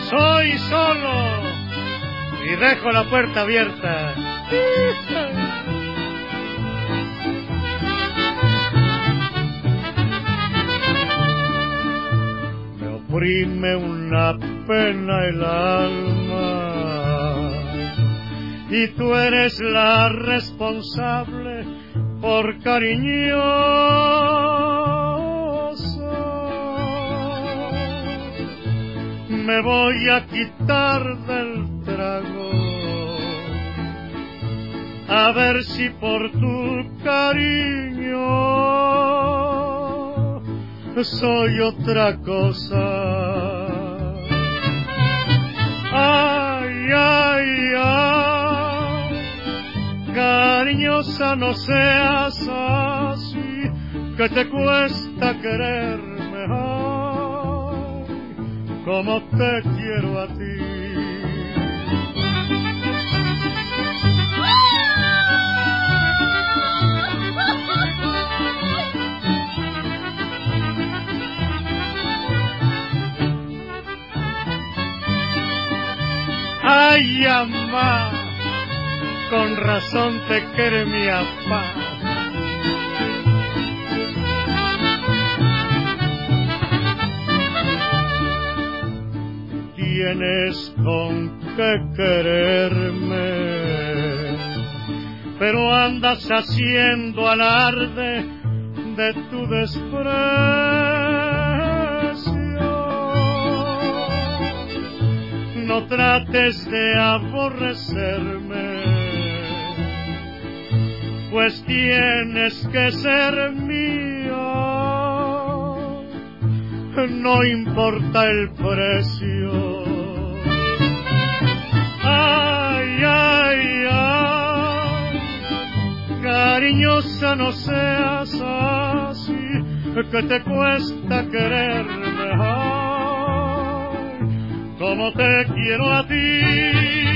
Soy solo y dejo la puerta abierta. Me oprime una pena el alma y tú eres la responsable por cariñosa. Me voy a quitar del trago, a ver si por tu cariño soy otra cosa. Ay, ay, ay, cariñosa, no seas así, que te cuesta quererme. Ay, como te quiero a ti. Ay, amá, con razón te quiere mi apá. Tienes con qué quererme, pero andas haciendo alarde de tu desprecio. No trates de aborrecerme, pues tienes que ser mío, no importa el precio. Ay, ay, ay, cariñosa, no seas así, que te cuesta quererme. Ay, como te quiero a ti.